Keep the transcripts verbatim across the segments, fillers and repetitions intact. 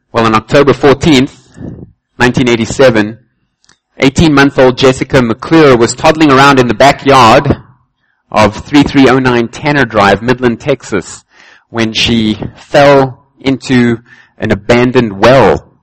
Well, on October fourteenth, nineteen eighty-seven, eighteen-month-old Jessica McClure was toddling around in the backyard of thirty-three oh nine Tanner Drive, Midland, Texas, when she fell into an abandoned well.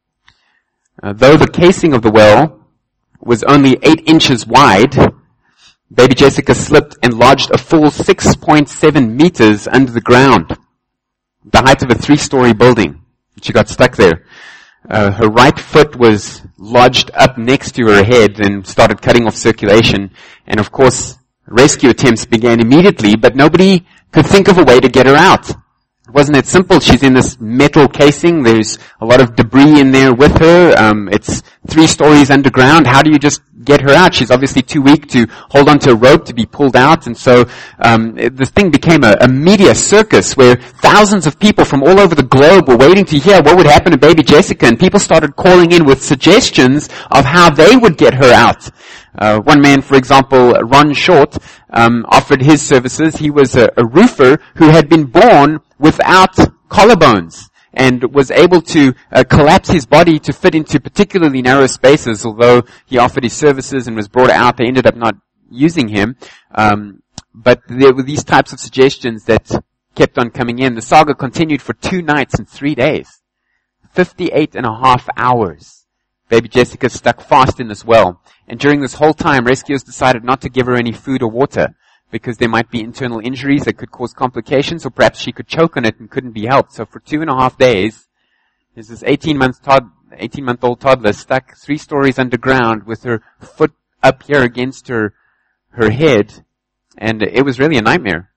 Uh, though the casing of the well was only eight inches wide, baby Jessica slipped and lodged a full six point seven meters under the ground, the height of a three-story building. She got stuck there. Uh, her right foot was lodged up next to her head and started cutting off circulation. And of course, rescue attempts began immediately, but nobody could think of a way to get her out. It wasn't that simple. She's in this metal casing. There's a lot of debris in there with her. Um, it's three stories underground. How do you just get her out? She's obviously too weak to hold onto a rope to be pulled out. And so um, this thing became a, a media circus where thousands of people from all over the globe were waiting to hear what would happen to baby Jessica. And people started calling in with suggestions of how they would get her out. Uh, one man, for example, Ron Short, um, offered his services. He was a, a roofer who had been born without collarbones and was able to uh, collapse his body to fit into particularly narrow spaces. Although he offered his services and was brought out, they ended up not using him. Um, but there were these types of suggestions that kept on coming in. The saga continued for two nights and three days. fifty-eight and a half hours. Baby Jessica stuck fast in this well. And during this whole time, rescuers decided not to give her any food or water because there might be internal injuries that could cause complications, or perhaps she could choke on it and couldn't be helped. So for two and a half days, there's this eighteen-month tod- eighteen-month-old toddler stuck three stories underground with her foot up here against her, her head, and it was really a nightmare.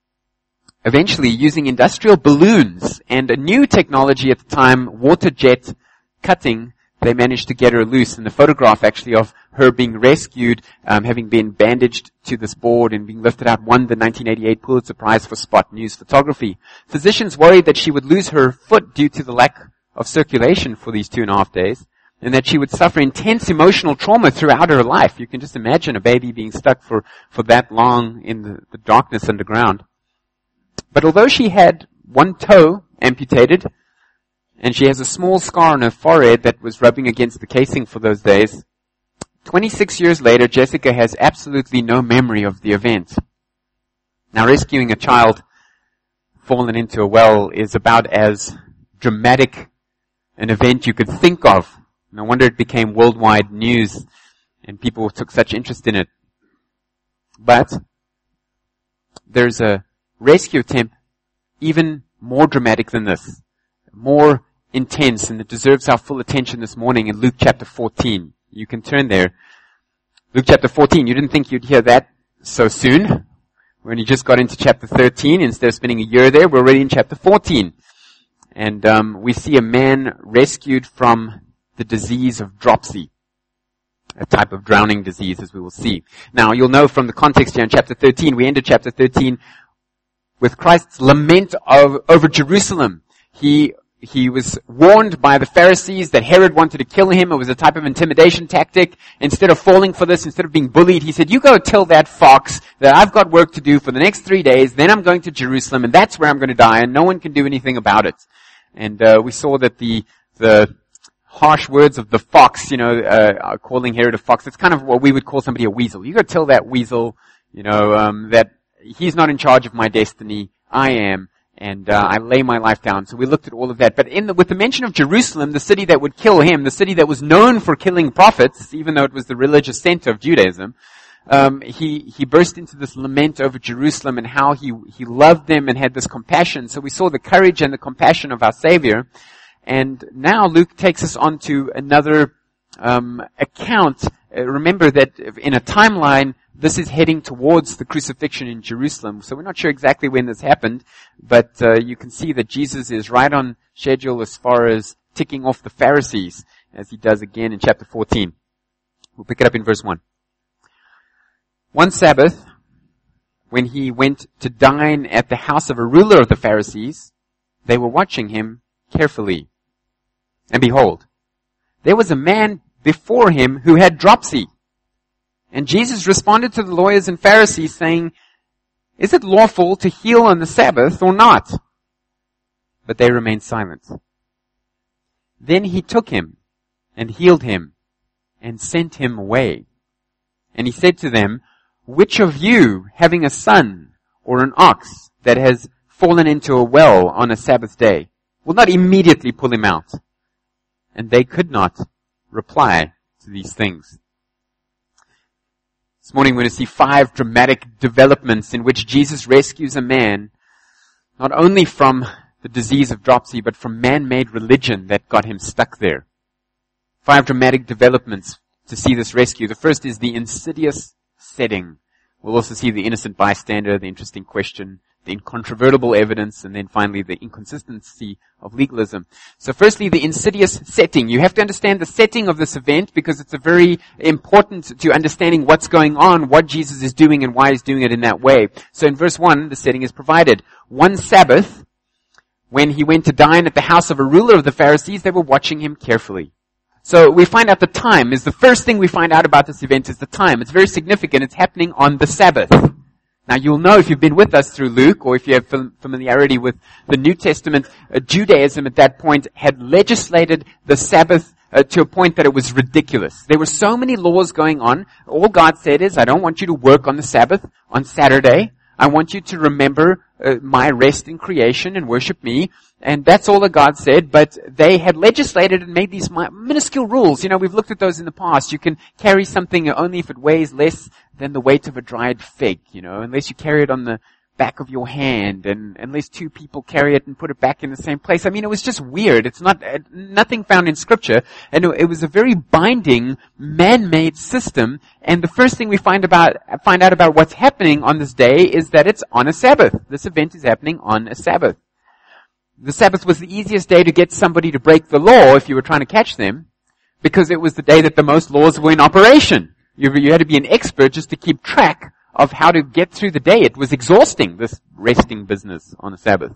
Eventually, using industrial balloons and a new technology at the time, water jet cutting, they managed to get her loose. And the photograph actually of her being rescued, um, having been bandaged to this board and being lifted out, won the nineteen eighty-eight Pulitzer Prize for Spot News Photography. Physicians worried that she would lose her foot due to the lack of circulation for these two and a half days, and that she would suffer intense emotional trauma throughout her life. You can just imagine a baby being stuck for, for that long in the, the darkness underground. But although she had one toe amputated, and she has a small scar on her forehead that was rubbing against the casing for those days, twenty-six years later, Jessica has absolutely no memory of the event. Now, rescuing a child fallen into a well is about as dramatic an event you could think of. No wonder it became worldwide news and people took such interest in it. But there's a rescue attempt even more dramatic than this, more intense, and it deserves our full attention this morning in Luke chapter fourteen. You can turn there. Luke chapter fourteen. You didn't think you'd hear that so soon. We only just got into chapter thirteen. Instead of spending a year there, we're already in chapter fourteen. And um, we see a man rescued from the disease of dropsy, a type of drowning disease, as we will see. Now, you'll know from the context here in chapter thirteen, we ended chapter thirteen with Christ's lament of, over Jerusalem. He He was warned by the Pharisees that Herod wanted to kill him. It was a type of intimidation tactic. Instead of falling for this, instead of being bullied, he said, you go tell that fox that I've got work to do for the next three days, then I'm going to Jerusalem, and that's where I'm going to die, and no one can do anything about it. And uh, we saw that the the harsh words of the fox, you know, uh, calling Herod a fox, it's kind of what we would call somebody a weasel. You go tell that weasel, you know, um, that he's not in charge of my destiny, I am. And uh, I lay my life down. So we looked at all of that. But in the, with the mention of Jerusalem, the city that would kill him, the city that was known for killing prophets, even though it was the religious center of Judaism, um, he he burst into this lament over Jerusalem and how he he loved them and had this compassion. So we saw the courage and the compassion of our Savior. And now Luke takes us on to another um, account. Uh, remember that in a timeline, this is heading towards the crucifixion in Jerusalem. So we're not sure exactly when this happened, but uh, you can see that Jesus is right on schedule as far as ticking off the Pharisees, as he does again in chapter fourteen. We'll pick it up in verse one. One Sabbath, when he went to dine at the house of a ruler of the Pharisees, they were watching him carefully. And behold, there was a man before him who had dropsy. And Jesus responded to the lawyers and Pharisees saying, is it lawful to heal on the Sabbath or not? But they remained silent. Then he took him and healed him and sent him away. And he said to them, which of you, having a son or an ox that has fallen into a well on a Sabbath day, will not immediately pull him out? And they could not reply to these things. This morning we're going to see five dramatic developments in which Jesus rescues a man, not only from the disease of dropsy, but from man-made religion that got him stuck there. Five dramatic developments to see this rescue. The first is the insidious setting. We'll also see the innocent bystander, the interesting question, the incontrovertible evidence, and then finally the inconsistency of legalism. So firstly, the insidious setting. You have to understand the setting of this event because it's a very important to understanding what's going on, what Jesus is doing, and why he's doing it in that way. So in verse one, the setting is provided. One Sabbath, when he went to dine at the house of a ruler of the Pharisees, they were watching him carefully. So we find out the time is the first thing we find out about this event is the time. It's very significant. It's happening on the Sabbath. Now you'll know if you've been with us through Luke or if you have familiarity with the New Testament, uh, Judaism at that point had legislated the Sabbath uh, to a point that it was ridiculous. There were so many laws going on. All God said is, I don't want you to work on the Sabbath on Saturday. I want you to remember uh, my rest in creation and worship me. And that's all that God said, but they had legislated and made these minuscule rules. You know, we've looked at those in the past. You can carry something only if it weighs less than the weight of a dried fig, you know, unless you carry it on the back of your hand, and unless two people carry it and put it back in the same place. I mean, it was just weird. It's not, nothing found in Scripture, and it was a very binding, man-made system, and the first thing we find about, find out about what's happening on this day is that it's on a Sabbath. This event is happening on a Sabbath. The Sabbath was the easiest day to get somebody to break the law if you were trying to catch them, because it was the day that the most laws were in operation. You, you had to be an expert just to keep track of how to get through the day. It was exhausting, this resting business on a Sabbath.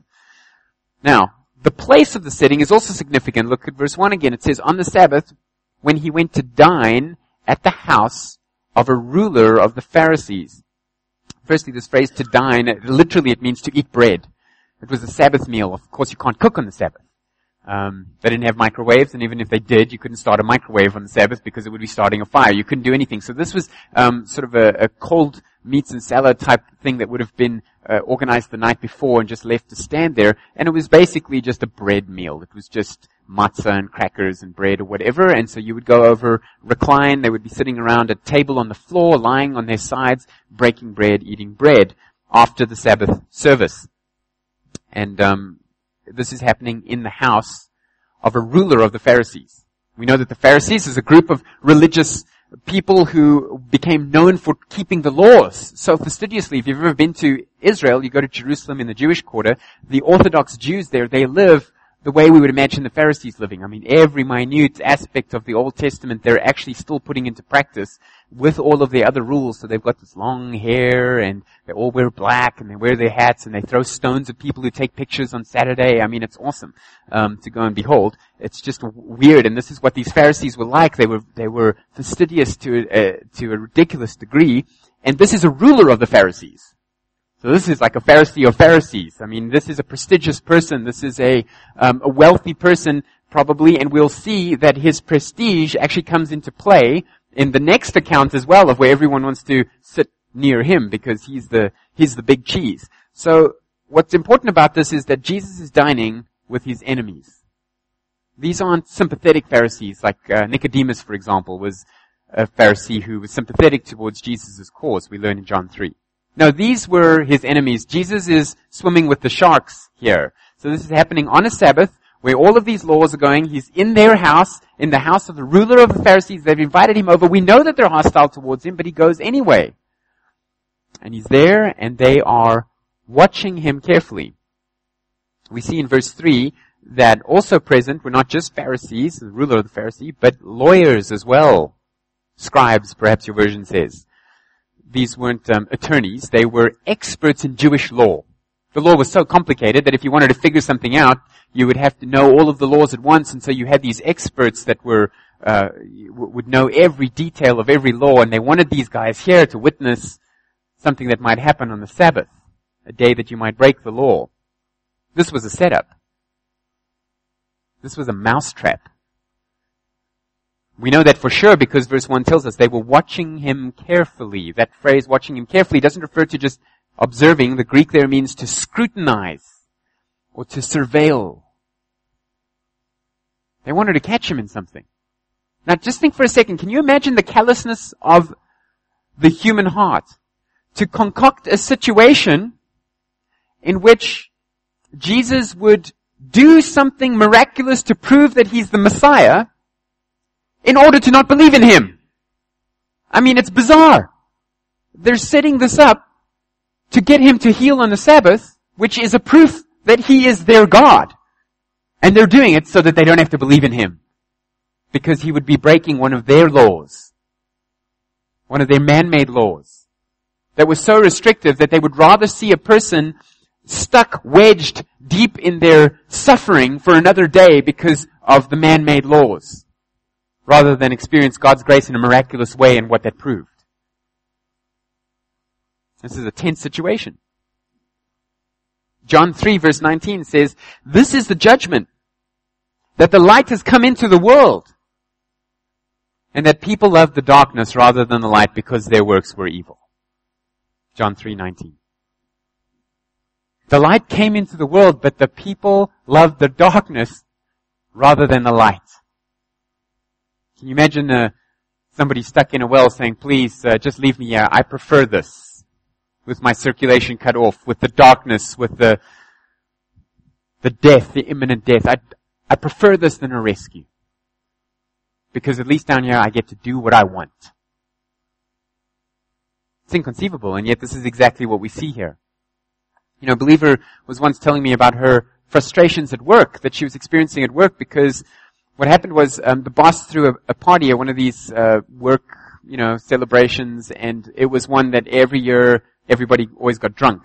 Now, the place of the setting is also significant. Look at verse one again. It says, on the Sabbath, when he went to dine at the house of a ruler of the Pharisees. Firstly, this phrase to dine, literally it means to eat bread. It was a Sabbath meal. Of course, you can't cook on the Sabbath. Um, they didn't have microwaves, and even if they did, you couldn't start a microwave on the Sabbath because it would be starting a fire. You couldn't do anything. So this was um, sort of a, a cold meats and salad type thing that would have been uh, organized the night before and just left to stand there. And it was basically just a bread meal. It was just matzah and crackers and bread or whatever. And so you would go over, recline. They would be sitting around a table on the floor, lying on their sides, breaking bread, eating bread after the Sabbath service. And um, this is happening in the house of a ruler of the Pharisees. We know that the Pharisees is a group of religious people who became known for keeping the laws so fastidiously. If you've ever been to Israel, you go to Jerusalem in the Jewish quarter, the Orthodox Jews there, they live the way we would imagine the Pharisees living. I mean, every minute aspect of the Old Testament they're actually still putting into practice with all of the other rules. So they've got this long hair, and they all wear black, and they wear their hats, and they throw stones at people who take pictures on Saturday. I mean, it's awesome um, to go and behold. It's just weird, and this is what these Pharisees were like. They were they were fastidious to a, to a ridiculous degree, and this is a ruler of the Pharisees. So this is like a Pharisee of Pharisees. I mean, this is a prestigious person. This is a um, a wealthy person, probably, and we'll see that his prestige actually comes into play in the next account as well, of where everyone wants to sit near him because he's the he's the big cheese. So what's important about this is that Jesus is dining with his enemies. These aren't sympathetic Pharisees, like uh, Nicodemus, for example, was a Pharisee who was sympathetic towards Jesus' cause. We learn in John three. No, these were his enemies. Jesus is swimming with the sharks here. So this is happening on a Sabbath where all of these laws are going. He's in their house, in the house of the ruler of the Pharisees. They've invited him over. We know that they're hostile towards him, but he goes anyway. And he's there, and they are watching him carefully. We see in verse three that also present were not just Pharisees, the ruler of the Pharisee, but lawyers as well. Scribes, perhaps your version says. These weren't um, attorneys. They were experts in Jewish law. The law was so complicated that if you wanted to figure something out, you would have to know all of the laws at once. And so you had these experts that were uh, would know every detail of every law. And they wanted these guys here to witness something that might happen on the Sabbath, a day that you might break the law. This was a setup. This was a mousetrap. We know that for sure because verse one tells us they were watching him carefully. That phrase, watching him carefully, doesn't refer to just observing. The Greek there means to scrutinize or to surveil. They wanted to catch him in something. Now just think for a second, can you imagine the callousness of the human heart to concoct a situation in which Jesus would do something miraculous to prove that he's the Messiah in order to not believe in him? I mean, it's bizarre. They're setting this up to get him to heal on the Sabbath, which is a proof that he is their God. And they're doing it so that they don't have to believe in him, because he would be breaking one of their laws, one of their man-made laws, that was so restrictive that they would rather see a person stuck, wedged deep in their suffering for another day because of the man-made laws, rather than experience God's grace in a miraculous way and what that proved. This is a tense situation. John three verse nineteen says, "This is the judgment, that the light has come into the world, and that people loved the darkness rather than the light because their works were evil." John three nineteen. The light came into the world, but the people loved the darkness rather than the light. Can you imagine uh, somebody stuck in a well saying, "Please, uh, just leave me here. I prefer this, with my circulation cut off, with the darkness, with the the death, the imminent death. I, I prefer this than a rescue. Because at least down here I get to do what I want." It's inconceivable, and yet this is exactly what we see here. You know, a believer was once telling me about her frustrations at work, that she was experiencing at work, because what happened was um, the boss threw a, a party at one of these uh, work, you know, celebrations, and it was one that every year everybody always got drunk.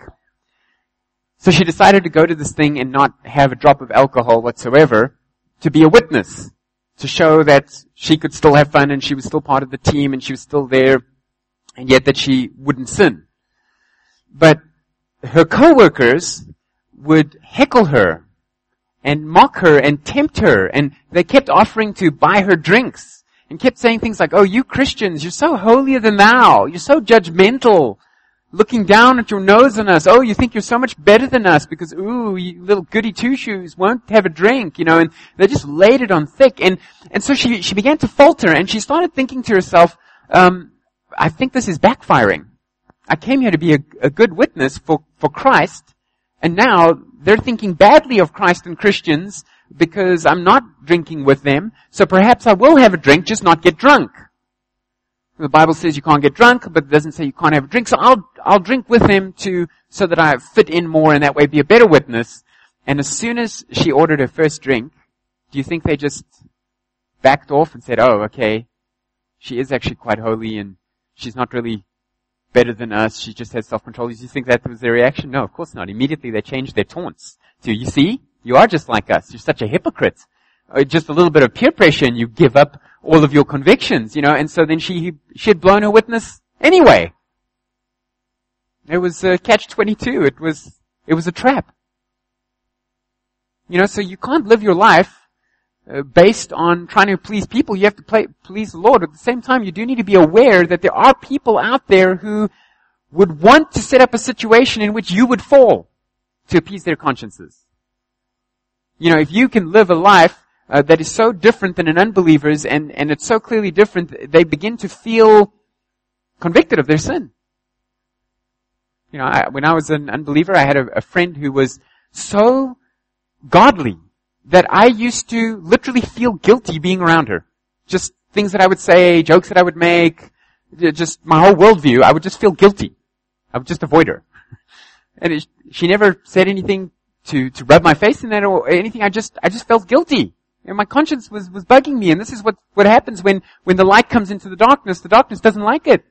So she decided to go to this thing and not have a drop of alcohol whatsoever, to be a witness, to show that she could still have fun and she was still part of the team and she was still there, and yet that she wouldn't sin. But her co-workers would heckle her and mock her and tempt her, and they kept offering to buy her drinks and kept saying things like, "Oh, you Christians, you're so holier than thou. You're so judgmental, looking down at your nose on us. Oh, you think you're so much better than us because, ooh, you little goody two-shoes won't have a drink," you know, and they just laid it on thick. And, and so she, she began to falter, and she started thinking to herself, um, I think this is backfiring. I came here to be a, a good witness for, for Christ, and now they're thinking badly of Christ and Christians because I'm not drinking with them, so perhaps I will have a drink, just not get drunk. The Bible says you can't get drunk, but it doesn't say you can't have a drink, so I'll, I'll drink with them to, so that I fit in more and that way be a better witness. And as soon as she ordered her first drink, do you think they just backed off and said, "Oh, okay, she is actually quite holy and she's not really better than us, she just has self-control"? Do you think that was their reaction? No, of course not. Immediately they changed their taunts to, "You see, you are just like us. You're such a hypocrite. Uh, just a little bit of peer pressure and you give up all of your convictions," you know. And so then she, she had blown her witness anyway. It was a catch twenty-two. It was, it was a trap. You know, so you can't live your life uh, based on trying to please people. You have to play, please the Lord. At the same time, you do need to be aware that there are people out there who would want to set up a situation in which you would fall to appease their consciences. You know, if you can live a life Uh, that is so different than an unbeliever's, and, and it's so clearly different, they begin to feel convicted of their sin. You know, I, when I was an unbeliever, I had a, a friend who was so godly that I used to literally feel guilty being around her. Just things that I would say, jokes that I would make, just my whole worldview, I would just feel guilty. I would just avoid her. And it, she never said anything to, to rub my face in that or anything. I just, I just felt guilty. And my conscience was, was bugging me, and this is what, what happens when, when the light comes into the darkness. The darkness doesn't like it.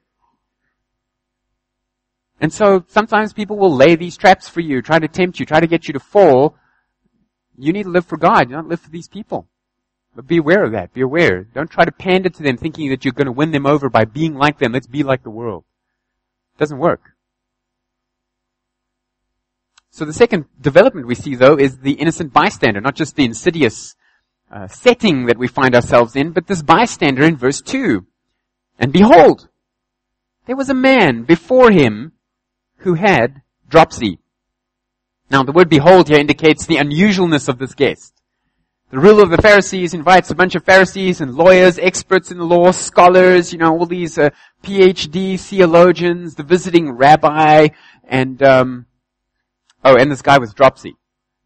And so sometimes people will lay these traps for you, try to tempt you, try to get you to fall. You need to live for God. You don't live for these people. But be aware of that. Be aware. Don't try to pander to them thinking that you're going to win them over by being like them. Let's be like the world. It doesn't work. So the second development we see, though, is the innocent bystander, not just the insidious uh, setting that we find ourselves in, but this bystander in verse two. And behold, there was a man before him who had dropsy. Now the word behold here indicates the unusualness of this guest. The ruler of the Pharisees invites a bunch of Pharisees and lawyers, experts in the law, scholars, you know, all these uh, P H D theologians, the visiting rabbi, and, um, oh, and this guy with dropsy.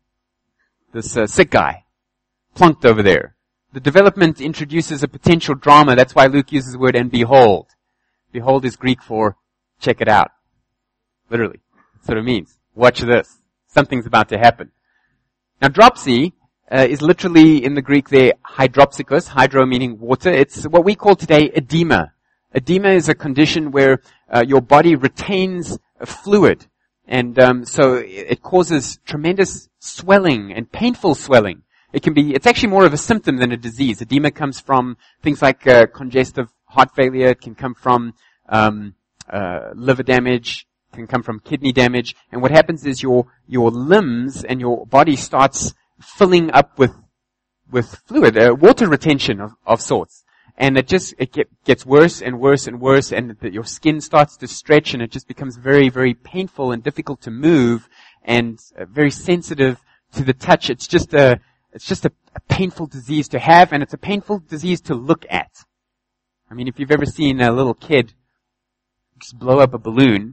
This uh, sick guy, plunked over there. The development introduces a potential drama. That's why Luke uses the word, and behold. Behold is Greek for check it out. Literally. That's what it means. Watch this. Something's about to happen. Now, dropsy uh, is literally in the Greek there, hydropsychos, hydro meaning water. It's what we call today edema. Edema is a condition where uh, your body retains a fluid. And um, so it causes tremendous swelling and painful swelling. It can be, it's actually more of a symptom than a disease. Edema comes from things like uh, congestive heart failure. It can come from um, uh, liver damage. It can come from kidney damage. And what happens is your your limbs and your body starts filling up with with fluid, uh, water retention of, of sorts. And it just, it get, gets worse and worse and worse, and the, your skin starts to stretch, and it just becomes very, very painful and difficult to move, and uh, very sensitive to the touch. It's just a, it's just a, a painful disease to have, and it's a painful disease to look at. I mean, if you've ever seen a little kid just blow up a balloon,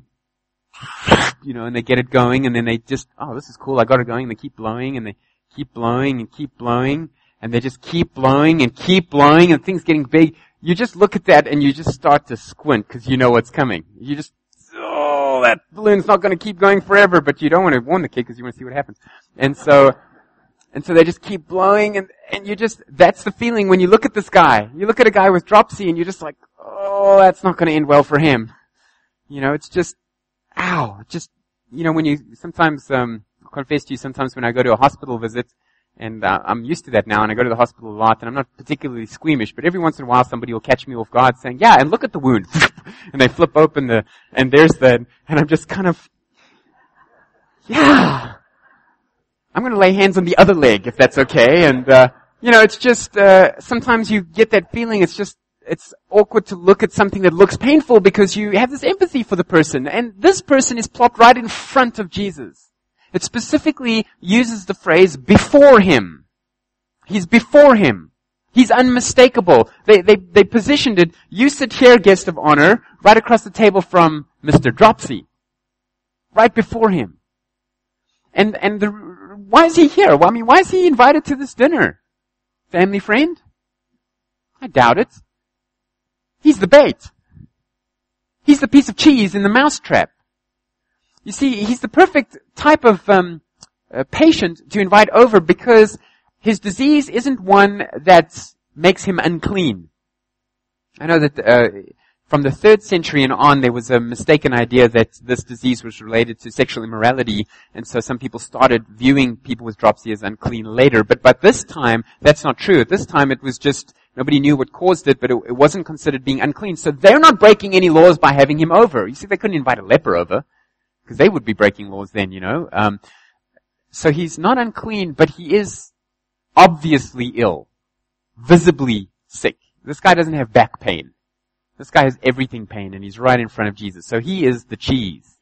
you know, and they get it going, and then they just, oh, this is cool, I got it going, and they keep blowing, and they keep blowing, and keep blowing, and they just keep blowing and keep blowing, and things getting big. You just look at that and you just start to squint because you know what's coming. You just, oh, that balloon's not going to keep going forever, but you don't want to warn the kid because you want to see what happens. And so, and so they just keep blowing, and, and you just, that's the feeling when you look at this guy. You look at a guy with dropsy and you're just like, oh, that's not going to end well for him. You know, it's just, ow, just, you know, when you, sometimes, um, I'll confess to you, sometimes when I go to a hospital visit, and uh, I'm used to that now, and I go to the hospital a lot, and I'm not particularly squeamish, but every once in a while somebody will catch me off guard saying, yeah, and look at the wound. And they flip open the, and there's the, and I'm just kind of, yeah. I'm going to lay hands on the other leg, if that's okay. And, uh, you know, it's just, uh, sometimes you get that feeling, it's just, it's awkward to look at something that looks painful because you have this empathy for the person. And this person is plopped right in front of Jesus. It specifically uses the phrase before him. He's before him. He's unmistakable. They, they, they positioned it, you sit here, guest of honor, right across the table from Mister Dropsy. Right before him. And, and the, why is he here? Well, I mean, why is he invited to this dinner? Family friend? I doubt it. He's the bait. He's the piece of cheese in the mousetrap. You see, he's the perfect type of um, uh, patient to invite over because his disease isn't one that makes him unclean. I know that uh, from the third century and on, there was a mistaken idea that this disease was related to sexual immorality, and so some people started viewing people with dropsy as unclean later. But by this time, that's not true. At this time, it was just, nobody knew what caused it, but it, it wasn't considered being unclean. So they're not breaking any laws by having him over. You see, they couldn't invite a leper over. Because they would be breaking laws then, you know. Um, so he's not unclean, but he is obviously ill. Visibly sick. This guy doesn't have back pain. This guy has everything pain, and he's right in front of Jesus. So he is the cheese.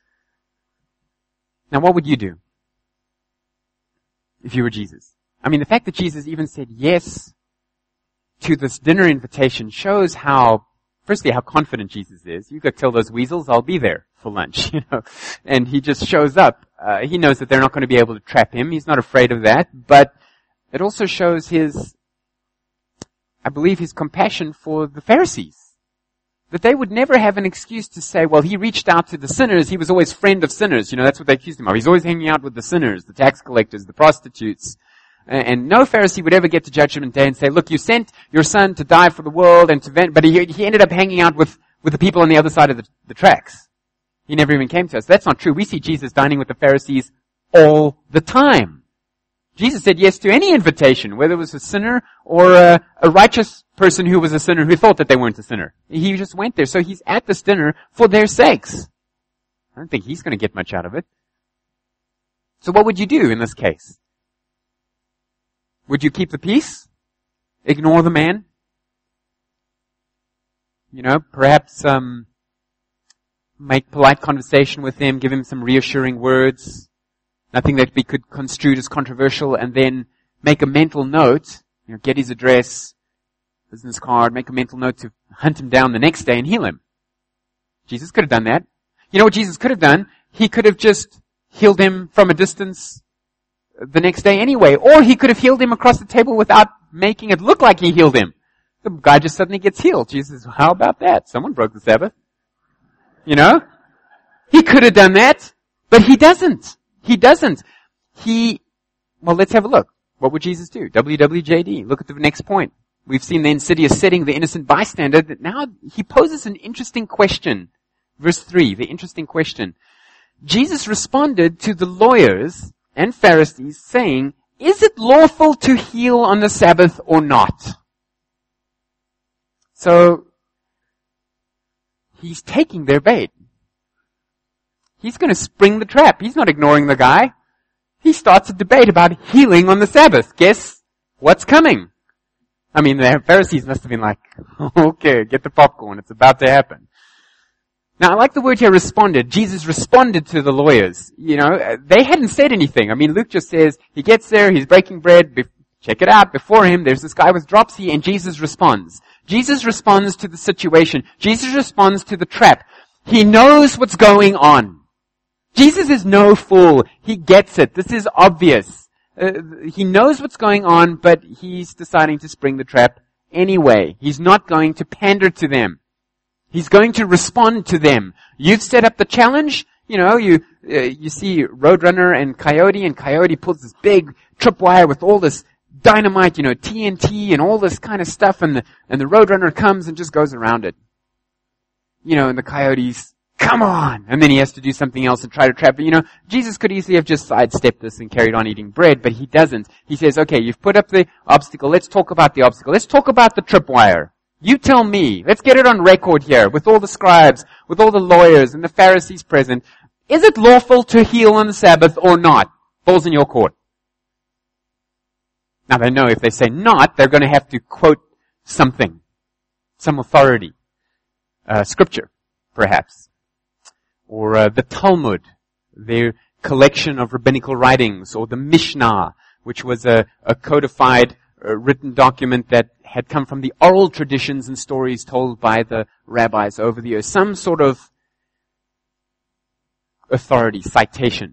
Now what would you do if you were Jesus? I mean, the fact that Jesus even said yes to this dinner invitation shows how, firstly, how confident Jesus is. You go tell those weasels, I'll be there for lunch, you know. And he just shows up. Uh, he knows that they're not going to be able to trap him. He's not afraid of that. But it also shows his, I believe, his compassion for the Pharisees. That they would never have an excuse to say, well, he reached out to the sinners. He was always friend of sinners. You know, that's what they accused him of. He's always hanging out with the sinners, the tax collectors, the prostitutes. And no Pharisee would ever get to Judgment Day and say, look, you sent your son to die for the world and to vent, but he, he ended up hanging out with, with the people on the other side of the, the tracks. He never even came to us. That's not true. We see Jesus dining with the Pharisees all the time. Jesus said yes to any invitation, whether it was a sinner or a, a righteous person who was a sinner who thought that they weren't a sinner. He just went there. So he's at this dinner for their sakes. I don't think he's going to get much out of it. So what would you do in this case? Would you keep the peace? Ignore the man? You know, perhaps um, make polite conversation with him, give him some reassuring words, nothing that we could construe as controversial, and then make a mental note, you know, get his address, business card, make a mental note to hunt him down the next day and heal him. Jesus could have done that. You know what Jesus could have done? He could have just healed him from a distance the next day anyway, or he could have healed him across the table without making it look like he healed him. The guy just suddenly gets healed. Jesus says, how about that? Someone broke the Sabbath. You know? He could have done that, but he doesn't. He doesn't. He, well, let's have a look. What would Jesus do? W W J D. Look at the next point. We've seen the insidious setting, the innocent bystander. Now he poses an interesting question. Verse three, the interesting question. Jesus responded to the lawyers and Pharisees saying, is it lawful to heal on the Sabbath or not? So, he's taking their bait. He's going to spring the trap. He's not ignoring the guy. He starts a debate about healing on the Sabbath. Guess what's coming? I mean, the Pharisees must have been like, okay, get the popcorn. It's about to happen. Now, I like the word here, responded. Jesus responded to the lawyers. You know, they hadn't said anything. I mean, Luke just says, he gets there, he's breaking bread. Be- check it out. Before him, there's this guy with dropsy, and Jesus responds. Jesus responds to the situation. Jesus responds to the trap. He knows what's going on. Jesus is no fool. He gets it. This is obvious. Uh, he knows what's going on, but he's deciding to spring the trap anyway. He's not going to pander to them. He's going to respond to them. You've set up the challenge. You know, you uh, you see Roadrunner and Coyote, and Coyote pulls this big tripwire with all this dynamite, you know, T N T and all this kind of stuff, and the and the Roadrunner comes and just goes around it. You know, and the Coyote's, come on! And then he has to do something else and try to trap it. You know, Jesus could easily have just sidestepped this and carried on eating bread, but he doesn't. He says, okay, you've put up the obstacle. Let's talk about the obstacle. Let's talk about the tripwire. You tell me. Let's get it on record here with all the scribes, with all the lawyers and the Pharisees present. Is it lawful to heal on the Sabbath or not? Ball's in your court. Now they know if they say not, they're going to have to quote something, some authority, uh, scripture, perhaps, or uh, the Talmud, their collection of rabbinical writings, or the Mishnah, which was a, a codified, uh, written document that had come from the oral traditions and stories told by the rabbis over the years. Some sort of authority, citation.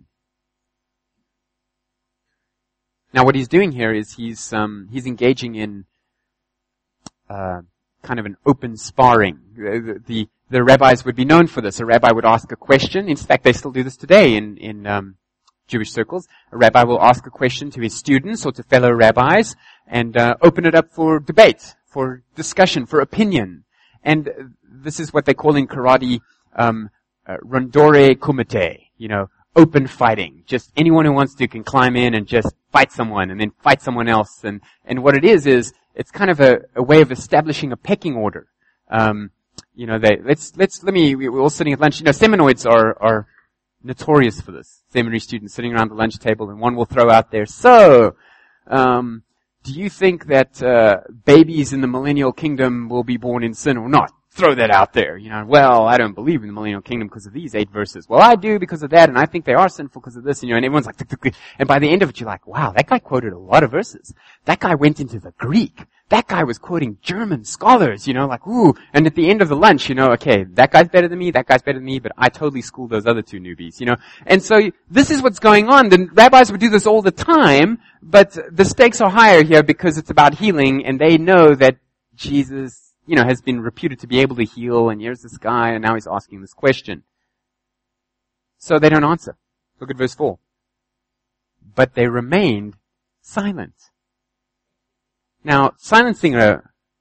Now what he's doing here is he's um, he's engaging in uh, kind of an open sparring. The, the the rabbis would be known for this. A rabbi would ask a question. In fact, they still do this today in in um, Jewish circles. A rabbi will ask a question to his students or to fellow rabbis and uh, open it up for debate, for discussion, for opinion. And this is what they call in karate um, uh, rondore kumite, you know, open fighting. Just anyone who wants to can climb in and just fight someone and then fight someone else. And, and what it is, is it's kind of a, a way of establishing a pecking order. Um, you know, they, let's, let's, let me, we're all sitting at lunch. You know, seminoids are, are notorious for this. Seminary students sitting around the lunch table, and one will throw out there, so, um, do you think that, uh, babies in the millennial kingdom will be born in sin or not? Throw that out there. You know, well, I don't believe in the millennial kingdom because of these eight verses. Well, I do because of that, and I think they are sinful because of this, and, you know, and everyone's like, tick, tick, tick. And by the end of it, you're like, wow, that guy quoted a lot of verses. That guy went into the Greek. That guy was quoting German scholars, you know, like, ooh. And at the end of the lunch, you know, okay, that guy's better than me, that guy's better than me, but I totally schooled those other two newbies, you know. And so, this is what's going on. The rabbis would do this all the time, but the stakes are higher here because it's about healing, and they know that Jesus, you know, has been reputed to be able to heal, and here's this guy, and now he's asking this question. So they don't answer. Look at verse four. But they remained silent. Now, silencing a,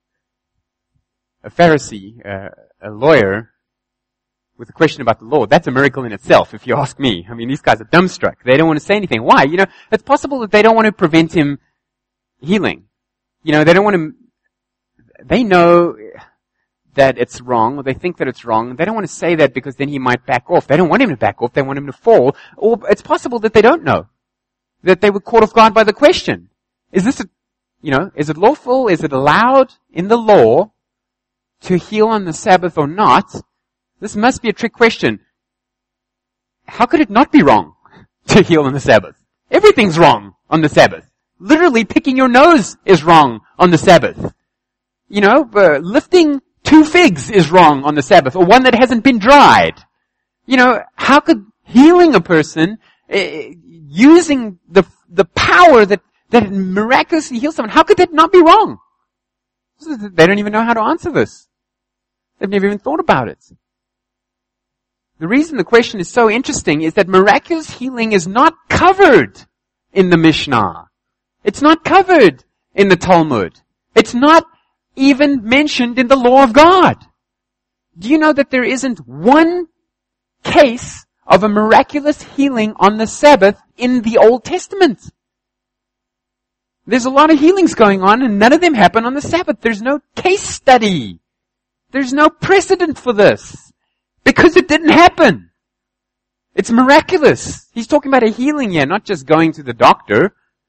a Pharisee, uh, a lawyer, with a question about the law, that's a miracle in itself, if you ask me. I mean, these guys are dumbstruck. They don't want to say anything. Why? You know, it's possible that they don't want to prevent him healing. You know, they don't want to, they know that it's wrong, or they think that it's wrong. They don't want to say that because then he might back off. They don't want him to back off. They want him to fall. Or it's possible that they don't know. That they were caught off guard by the question. Is this a You know, is it lawful? Is it allowed in the law to heal on the Sabbath or not? This must be a trick question. How could it not be wrong to heal on the Sabbath? Everything's wrong on the Sabbath. Literally picking your nose is wrong on the Sabbath. You know, uh, lifting two figs is wrong on the Sabbath, or one that hasn't been dried. You know, how could healing a person, uh, using the the power that, that miraculously heals someone, how could that not be wrong? They don't even know how to answer this. They've never even thought about it. The reason the question is so interesting is that miraculous healing is not covered in the Mishnah. It's not covered in the Talmud. It's not even mentioned in the law of God. Do you know that there isn't one case of a miraculous healing on the Sabbath in the Old Testament? There's a lot of healings going on and none of them happen on the Sabbath. There's no case study. There's no precedent for this. Because it didn't happen. It's miraculous. He's talking about a healing here, not just going to the doctor.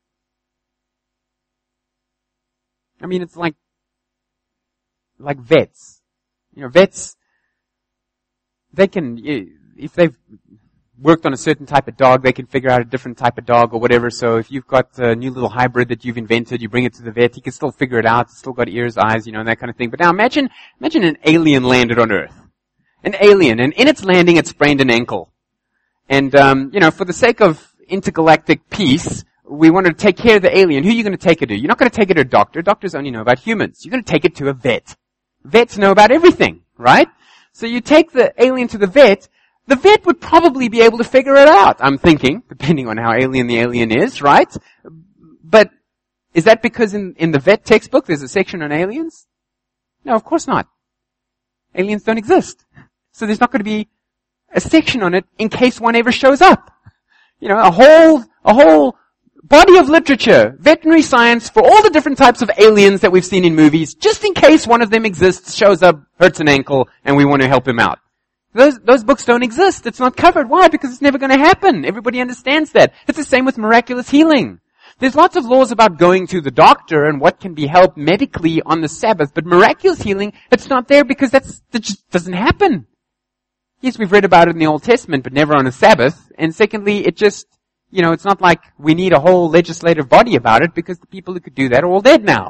I mean, it's like, like vets. You know, vets, they can, if they've worked on a certain type of dog, they can figure out a different type of dog or whatever. So if you've got a new little hybrid that you've invented, you bring it to the vet, he can still figure it out. It's still got ears, eyes, you know, and that kind of thing. But now imagine, imagine an alien landed on Earth. An alien, and in its landing it sprained an ankle. And, um, you know, for the sake of intergalactic peace, we wanted to take care of the alien. Who are you going to take it to? You're not going to take it to a doctor. Doctors only know about humans. You're going to take it to a vet. Vets know about everything, right? So you take the alien to the vet, the vet would probably be able to figure it out, I'm thinking, depending on how alien the alien is, right? But is that because in, in the vet textbook there's a section on aliens? No, of course not. Aliens don't exist. So there's not going to be a section on it in case one ever shows up. You know, a whole, a whole body of literature, veterinary science for all the different types of aliens that we've seen in movies, just in case one of them exists, shows up, hurts an ankle, and we want to help him out. Those, those books don't exist. It's not covered. Why? Because it's never going to happen. Everybody understands that. It's the same with miraculous healing. There's lots of laws about going to the doctor and what can be helped medically on the Sabbath, but miraculous healing, it's not there because that's, that just doesn't happen. Yes, we've read about it in the Old Testament, but never on a Sabbath. And secondly, it just, you know, it's not like we need a whole legislative body about it because the people who could do that are all dead now.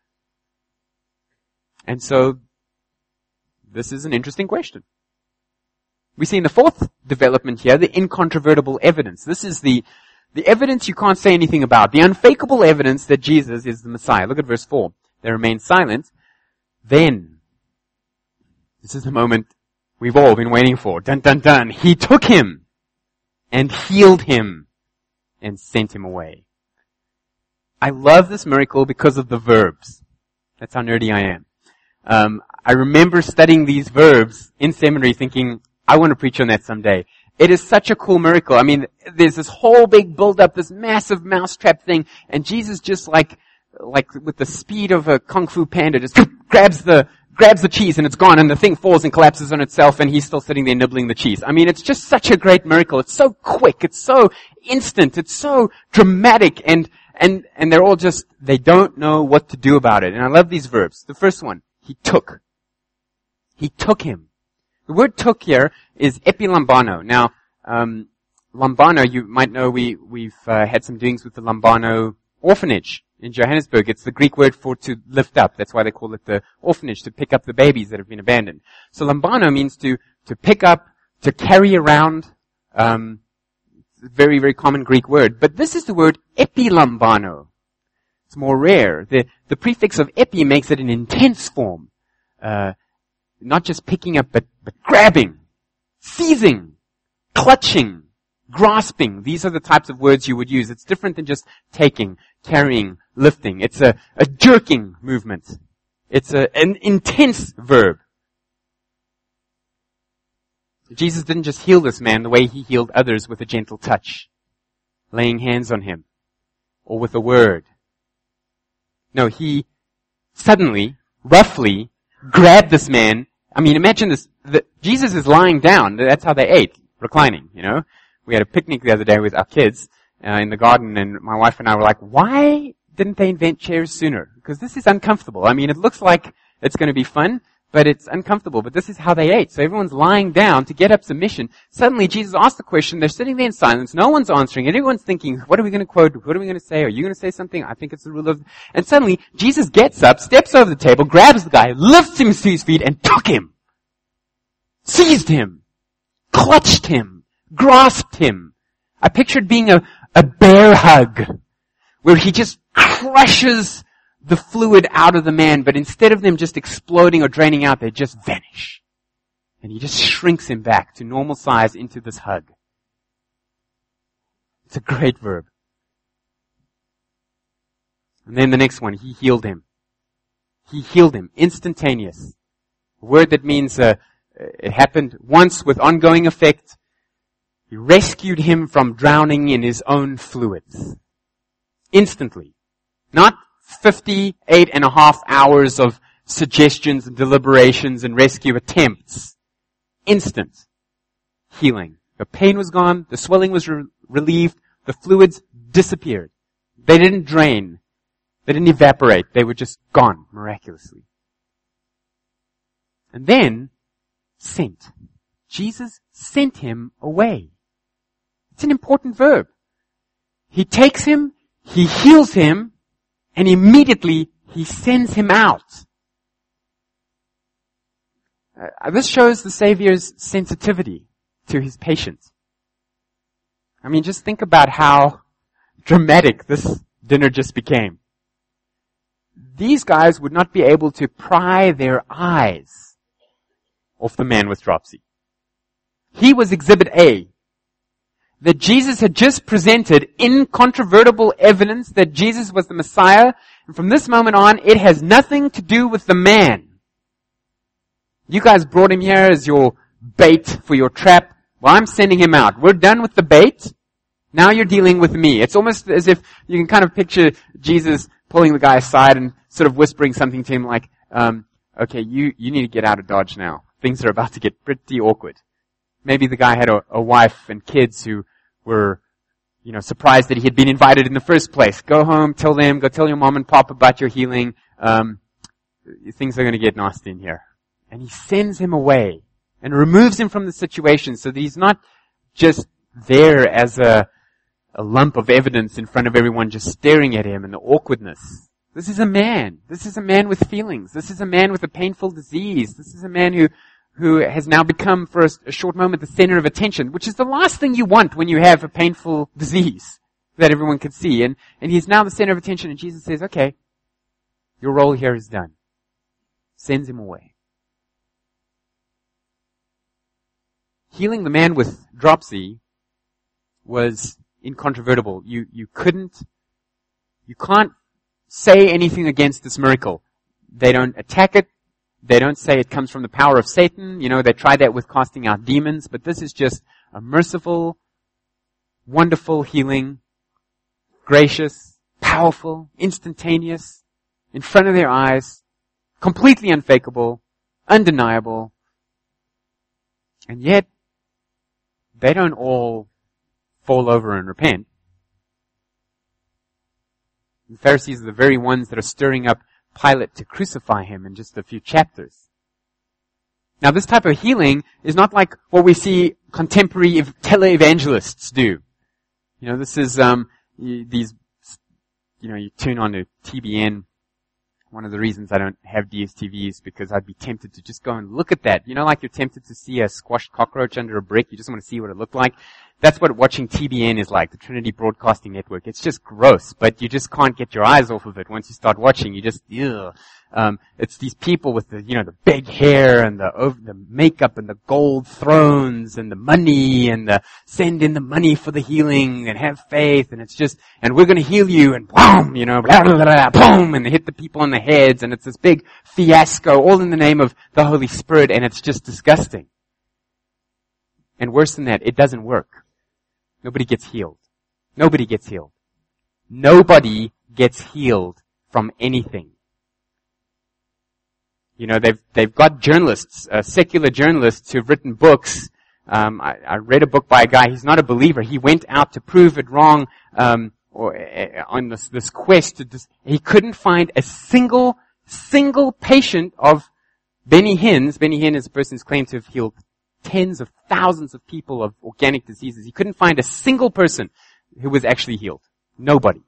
And so, this is an interesting question. We see in the fourth development here, the incontrovertible evidence. This is the, the evidence you can't say anything about. The unfakeable evidence that Jesus is the Messiah. Look at verse four. They remained silent. Then, this is the moment we've all been waiting for. Dun, dun, dun. He took him and healed him and sent him away. I love this miracle because of the verbs. That's how nerdy I am. Um, I remember studying these verbs in seminary thinking, I want to preach on that someday. It is such a cool miracle. I mean, there's this whole big build-up, this massive mousetrap thing, and Jesus just like, like with the speed of a Kung Fu Panda just grabs the grabs the cheese and it's gone and the thing falls and collapses on itself and he's still sitting there nibbling the cheese. I mean, it's just such a great miracle. It's so quick. It's so instant. It's so dramatic and, and, and they're all just, they don't know what to do about it. And I love these verbs. The first one, he took. He took him. The word took here is epilambano. Now, um, lambano, you might know we, we've uh, had some doings with the Lambano orphanage in Johannesburg. It's the Greek word for to lift up. That's why they call it the orphanage, to pick up the babies that have been abandoned. So lambano means to, to pick up, to carry around, um, very, very common Greek word. But this is the word epilambano. It's more rare. The, the prefix of epi makes it an intense form. Uh, not just picking up, but, but grabbing, seizing, clutching, grasping. These are the types of words you would use. It's different than just taking, carrying, lifting. It's a, a jerking movement. It's a, an intense verb. Jesus didn't just heal this man the way he healed others with a gentle touch, laying hands on him, or with a word. No, he suddenly, roughly, grabbed this man. I mean, imagine this. The, Jesus is lying down. That's how they ate, reclining, you know. We had a picnic the other day with our kids uh, in the garden, and my wife and I were like, why didn't they invent chairs sooner? Because this is uncomfortable. I mean, it looks like it's going to be fun, but it's uncomfortable. But this is how they ate. So everyone's lying down to get up submission. Suddenly Jesus asks the question. They're sitting there in silence. No one's answering. And everyone's thinking, what are we going to quote? What are we going to say? Are you going to say something? I think it's the rule of... And suddenly Jesus gets up, steps over the table, grabs the guy, lifts him to his feet, and took him. Seized him. Clutched him. Grasped him. I pictured being a, a bear hug, where he just crushes the fluid out of the man, but instead of them just exploding or draining out, they just vanish. And he just shrinks him back to normal size into this hug. It's a great verb. And then the next one, he healed him. He healed him. Instantaneous. A word that means uh, it happened once with ongoing effect. He rescued him from drowning in his own fluids. Instantly. Not fifty-eight and a half hours of suggestions and deliberations and rescue attempts. Instant healing. The pain was gone. The swelling was re- relieved. The fluids disappeared. They didn't drain. They didn't evaporate. They were just gone miraculously. And then, sent. Jesus sent him away. It's an important verb. He takes him, he heals him, and immediately he sends him out. Uh, this shows the Savior's sensitivity to his patients. I mean, just think about how dramatic this dinner just became. These guys would not be able to pry their eyes off the man with dropsy. He was exhibit A. That Jesus had just presented incontrovertible evidence that Jesus was the Messiah. And from this moment on, it has nothing to do with the man. You guys brought him here as your bait for your trap. Well, I'm sending him out. We're done with the bait. Now you're dealing with me. It's almost as if you can kind of picture Jesus pulling the guy aside and sort of whispering something to him like, um, okay, you, you need to get out of Dodge now. Things are about to get pretty awkward. Maybe the guy had a, a wife and kids who were, you know, surprised that he had been invited in the first place. Go home, tell them, go tell your mom and pop about your healing. Um, things are going to get nasty in here. And he sends him away and removes him from the situation so that he's not just there as a, a lump of evidence in front of everyone just staring at him and the awkwardness. This is a man. This is a man with feelings. This is a man with a painful disease. This is a man who who has now become for a, a short moment the center of attention, which is the last thing you want when you have a painful disease that everyone can see. And, and he's now the center of attention, and Jesus says, okay, your role here is done. Sends him away. Healing the man with dropsy was incontrovertible. You, you couldn't, you can't say anything against this miracle. They don't attack it. They don't say it comes from the power of Satan. You know, they tried that with casting out demons, but this is just a merciful, wonderful healing, gracious, powerful, instantaneous, in front of their eyes, completely unfakeable, undeniable. And yet, they don't all fall over and repent. The Pharisees are the very ones that are stirring up Pilate to crucify him in just a few chapters. Now, this type of healing is not like what we see contemporary televangelists do. You know, this is um these, you know, you tune on to T B N. One of the reasons I don't have D S T V is because I'd be tempted to just go and look at that. You know, like you're tempted to see a squashed cockroach under a brick. You just want to see what it looked like. That's what watching T B N is like, the Trinity Broadcasting Network. It's just gross, but you just can't get your eyes off of it once you start watching. You just, ugh. Um, it's these people with the, you know, the big hair and the over, the makeup and the gold thrones and the money and the send in the money for the healing and have faith, and it's just, and we're going to heal you, and boom, you know, blah, blah, blah, boom, and they hit the people on the heads, and it's this big fiasco, all in the name of the Holy Spirit, and it's just disgusting. And worse than that, it doesn't work. Nobody gets healed. Nobody gets healed. Nobody gets healed from anything. You know, they've they've got journalists, uh, secular journalists who've written books. Um, I, I read a book by a guy. He's not a believer. He went out to prove it wrong um, or uh, on this, this quest to dis- he couldn't find a single, single patient of Benny Hinn's. Benny Hinn is a person who's claimed to have healed tens of thousands of people of organic diseases. He couldn't find a single person who was actually healed. Nobody.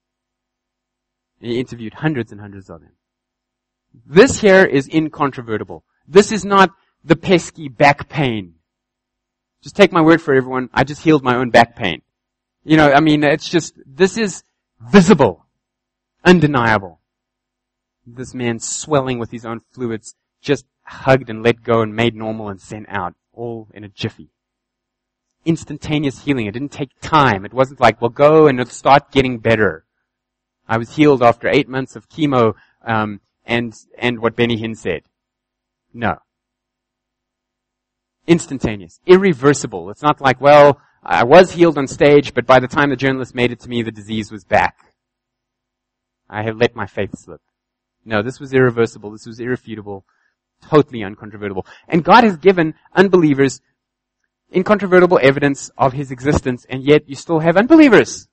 He interviewed hundreds and hundreds of them. This here is incontrovertible. This is not the pesky back pain. Just take my word for it, everyone. I just healed my own back pain. You know, I mean, it's just, this is visible, undeniable. This man swelling with his own fluids, just hugged and let go and made normal and sent out, all in a jiffy. Instantaneous healing. It didn't take time. It wasn't like, well, go and it'll start getting better. I was healed after eight months of chemo, um, and, and what Benny Hinn said. No. Instantaneous. Irreversible. It's not like, well, I was healed on stage, but by the time the journalist made it to me, the disease was back. I have let my faith slip. No, this was irreversible. This was irrefutable. Totally uncontrovertible. And God has given unbelievers incontrovertible evidence of His existence, and yet you still have unbelievers.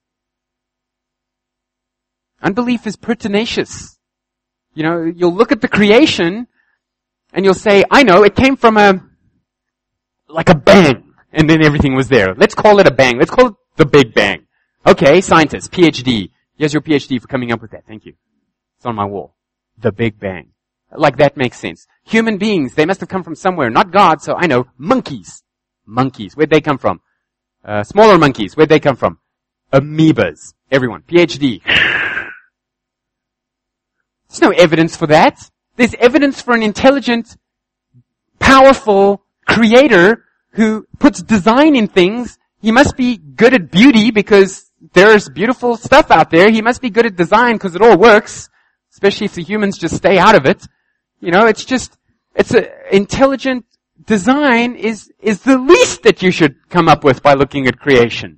Unbelief is pertinacious. You know, you'll look at the creation, and you'll say, I know, it came from a, like a bang, and then everything was there. Let's call it a bang. Let's call it the Big Bang. Okay, scientist, P H D. Here's your P H D for coming up with that. Thank you. It's on my wall. The Big Bang. Like that makes sense. Human beings, they must have come from somewhere. Not God, so I know. Monkeys. Monkeys. Where'd they come from? Uh, smaller monkeys. Where'd they come from? Amoebas. Everyone. P H D. There's no evidence for that. There's evidence for an intelligent, powerful creator who puts design in things. He must be good at beauty because there's beautiful stuff out there. He must be good at design because it all works, especially if the humans just stay out of it. You know, it's just, it's a intelligent design is, is the least that you should come up with by looking at creation.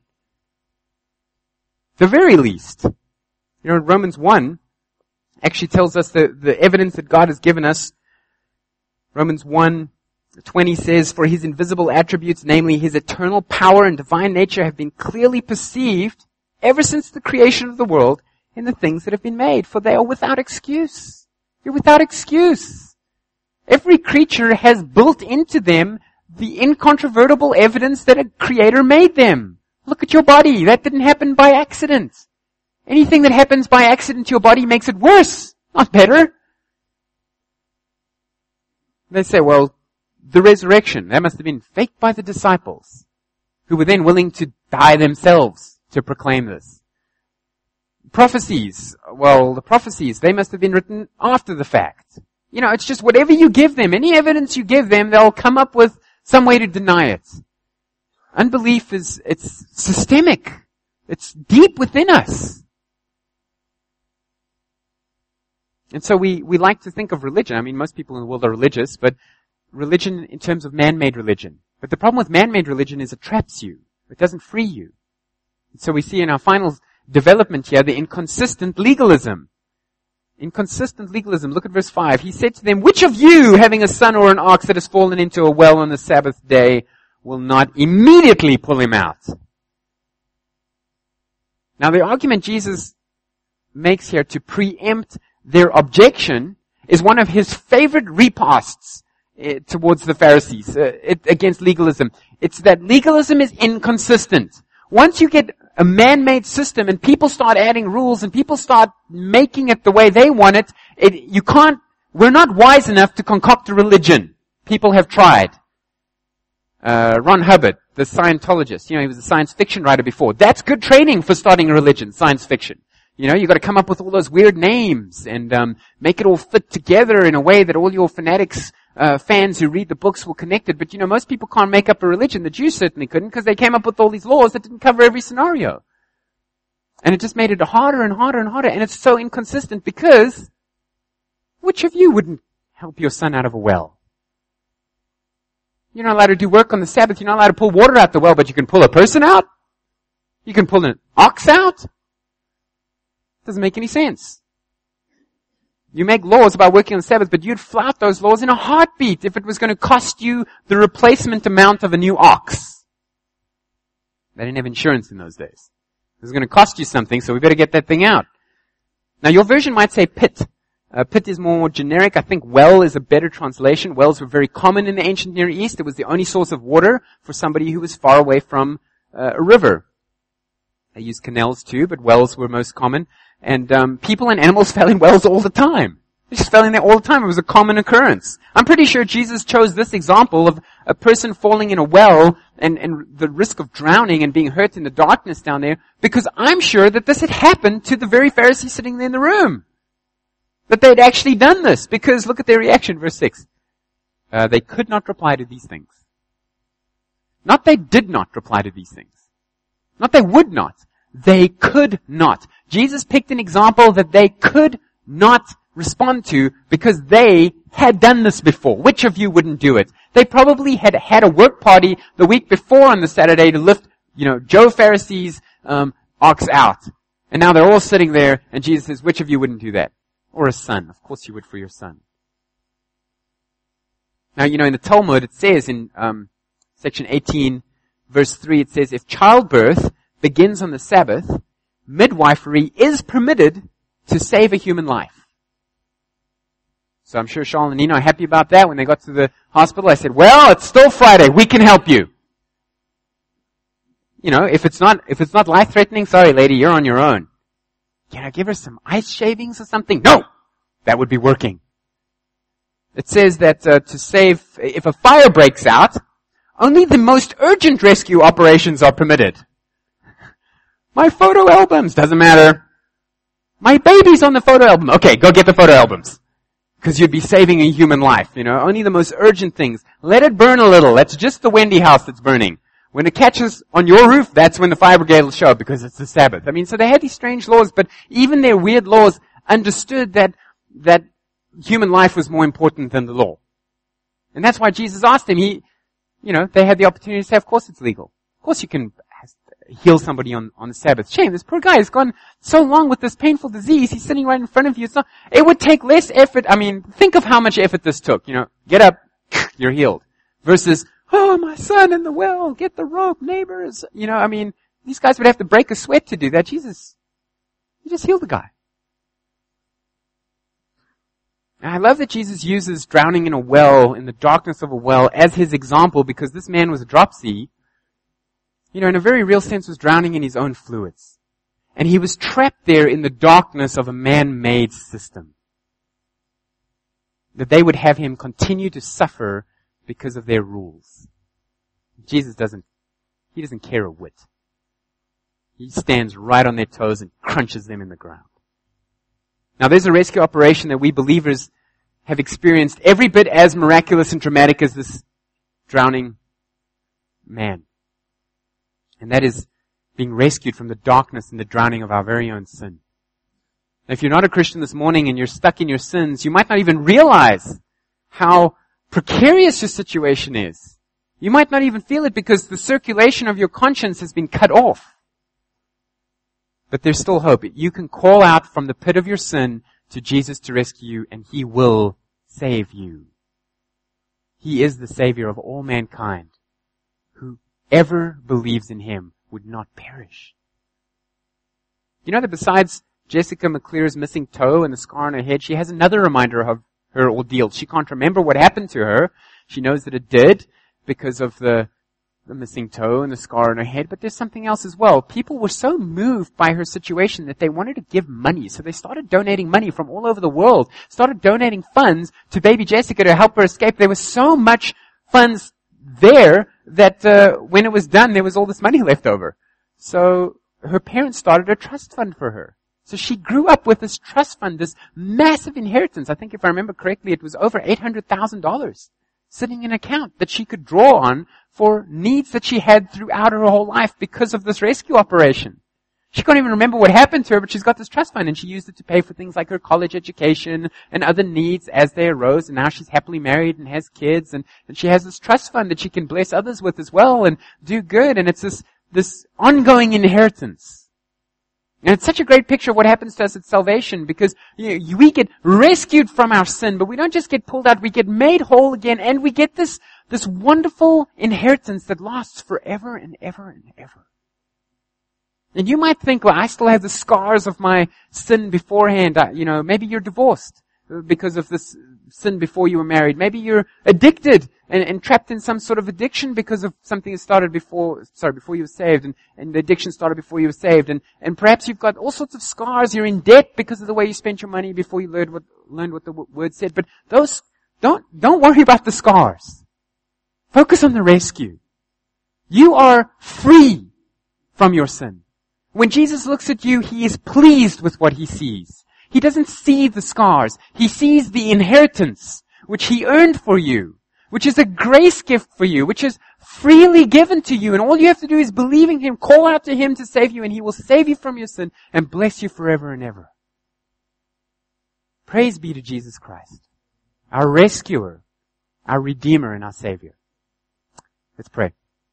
The very least. You know, Romans one actually tells us the, the evidence that God has given us. Romans one twenty says, for His invisible attributes, namely His eternal power and divine nature, have been clearly perceived ever since the creation of the world in the things that have been made, for they are without excuse. You're without excuse. Every creature has built into them the incontrovertible evidence that a creator made them. Look at your body. That didn't happen by accident. Anything that happens by accident to your body makes it worse, not better. They say, well, the resurrection, that must have been faked by the disciples, who were then willing to die themselves to proclaim this. Prophecies, well, the prophecies, they must have been written after the fact. You know, it's just whatever you give them, any evidence you give them, they'll come up with some way to deny it. Unbelief is, it's systemic. It's deep within us. And so we, we like to think of religion. I mean, most people in the world are religious, but religion in terms of man-made religion. But the problem with man-made religion is it traps you. It doesn't free you. So we see in our final development here the inconsistent legalism. Inconsistent legalism. Look at verse five. He said to them, which of you, having a son or an ox that has fallen into a well on the Sabbath day, will not immediately pull him out? Now the argument Jesus makes here to preempt their objection is one of his favorite repasts uh, towards the Pharisees uh, it, against legalism. It's that legalism is inconsistent. Once you get a man-made system and people start adding rules and people start making it the way they want it, it you can't, we're not wise enough to concoct a religion. People have tried. Uh, Ron Hubbard, the Scientologist, you know, he was a science fiction writer before. That's good training for starting a religion, science fiction. You know, you've got to come up with all those weird names and um, make it all fit together in a way that all your fanatics, uh, fans who read the books will connect it. But, you know, most people can't make up a religion. The Jews certainly couldn't because they came up with all these laws that didn't cover every scenario. And it just made it harder and harder and harder. And it's so inconsistent because which of you wouldn't help your son out of a well? You're not allowed to do work on the Sabbath. You're not allowed to pull water out the well, but you can pull a person out? You can pull an ox out? Doesn't make any sense. You make laws about working on the Sabbath, but you'd flout those laws in a heartbeat if it was going to cost you the replacement amount of a new ox. They didn't have insurance in those days. This is going to cost you something, so we better get that thing out. Now your version might say pit. Uh, pit is more generic. I think well is a better translation. Wells were very common in the ancient Near East. It was the only source of water for somebody who was far away from uh, a river. They used canals too, but wells were most common. And um, people and animals fell in wells all the time. They just fell in there all the time. It was a common occurrence. I'm pretty sure Jesus chose this example of a person falling in a well and, and the risk of drowning and being hurt in the darkness down there, because I'm sure that this had happened to the very Pharisees sitting there in the room. That they had actually done this, because look at their reaction, verse six. Uh, they could not reply to these things. Not they did not reply to these things. Not they would not. They could not. Jesus picked an example that they could not respond to because they had done this before. Which of you wouldn't do it? They probably had had a work party the week before on the Saturday to lift, you know, Joe Pharisee's um, ox out. And now they're all sitting there and Jesus says, which of you wouldn't do that? Or a son. Of course you would for your son. Now, you know, in the Talmud it says in um, section eighteen, verse three, it says, if childbirth begins on the Sabbath, midwifery is permitted to save a human life. So I'm sure Charl and Nina are happy about that. When they got to the hospital, I said, well, it's still Friday. We can help you. You know, if it's not, if it's not life-threatening, sorry lady, you're on your own. Can I give her some ice shavings or something? No! That would be working. It says that uh, to save, if a fire breaks out, only the most urgent rescue operations are permitted. My photo albums, doesn't matter. My baby's on the photo album. Okay, go get the photo albums. Because you'd be saving a human life, you know. Only the most urgent things. Let it burn a little. That's just the Wendy house that's burning. When it catches on your roof, that's when the fire brigade will show up because it's the Sabbath. I mean, so they had these strange laws, but even their weird laws understood that, that human life was more important than the law. And that's why Jesus asked them, he, you know, they had the opportunity to say, of course it's legal. Of course you can heal somebody on, on the Sabbath. Shame, this poor guy has gone so long with this painful disease. He's sitting right in front of you. It's not, it would take less effort. I mean, think of how much effort this took. You know, get up, you're healed. Versus, oh, my son in the well, get the rope, neighbors. You know, I mean, these guys would have to break a sweat to do that. Jesus, he just healed the guy. And I love that Jesus uses drowning in a well, in the darkness of a well, as his example, because this man was a dropsy. You know, in a very real sense, was drowning in his own fluids. And he was trapped there in the darkness of a man-made system. That they would have him continue to suffer because of their rules. Jesus doesn't, he doesn't care a whit. He stands right on their toes and crunches them in the ground. Now there's a rescue operation that we believers have experienced every bit as miraculous and dramatic as this drowning man. And that is being rescued from the darkness and the drowning of our very own sin. Now, if you're not a Christian this morning and you're stuck in your sins, you might not even realize how precarious your situation is. You might not even feel it because the circulation of your conscience has been cut off. But there's still hope. You can call out from the pit of your sin to Jesus to rescue you, and He will save you. He is the Savior of all mankind. Whoever believes in Him would not perish. You know that besides Jessica McClear's missing toe and the scar on her head, she has another reminder of her ordeal. She can't remember what happened to her. She knows that it did because of the, the missing toe and the scar on her head, but there's something else as well. People were so moved by her situation that they wanted to give money, so they started donating money from all over the world, started donating funds to baby Jessica to help her escape. There was so much funds there that uh, when it was done, there was all this money left over. So her parents started a trust fund for her. So she grew up with this trust fund, this massive inheritance. I think if I remember correctly, it was over eight hundred thousand dollars sitting in an account that she could draw on for needs that she had throughout her whole life because of this rescue operation. She can't even remember what happened to her, but she's got this trust fund and she used it to pay for things like her college education and other needs as they arose. And now she's happily married and has kids, and, and she has this trust fund that she can bless others with as well and do good. And it's this, this ongoing inheritance. And it's such a great picture of what happens to us at salvation, because you know, we get rescued from our sin, but we don't just get pulled out, we get made whole again, and we get this, this wonderful inheritance that lasts forever and ever and ever. And you might think, well, I still have the scars of my sin beforehand. I, you know, maybe you're divorced because of this sin before you were married. Maybe you're addicted and, and trapped in some sort of addiction because of something that started before, sorry, before you were saved, and, and the addiction started before you were saved. And, and perhaps you've got all sorts of scars. You're in debt because of the way you spent your money before you learned what, learned what the w- word said. But those, don't, don't worry about the scars. Focus on the rescue. You are free from your sin. When Jesus looks at you, He is pleased with what He sees. He doesn't see the scars. He sees the inheritance, which He earned for you, which is a grace gift for you, which is freely given to you. And all you have to do is believe in Him, call out to Him to save you, and He will save you from your sin and bless you forever and ever. Praise be to Jesus Christ, our rescuer, our Redeemer, and our Savior. Let's pray.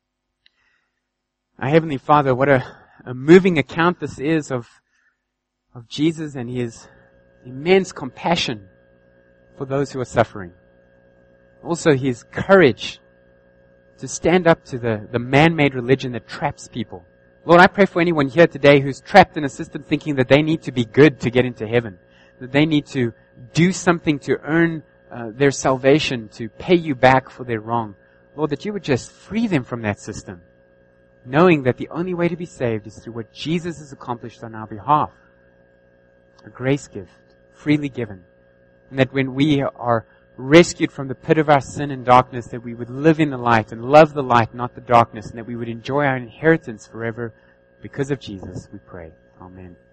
Our Heavenly Father, what a, a moving account this is of, of Jesus and His immense compassion for those who are suffering. Also His courage to stand up to the, the man-made religion that traps people. Lord, I pray for anyone here today who's trapped in a system thinking that they need to be good to get into heaven, that they need to do something to earn uh, their salvation, to pay you back for their wrong. Lord, that you would just free them from that system, knowing that the only way to be saved is through what Jesus has accomplished on our behalf. A grace gift, freely given. And that when we are rescued from the pit of our sin and darkness, that we would live in the light and love the light, not the darkness, and that we would enjoy our inheritance forever because of Jesus, we pray. Amen.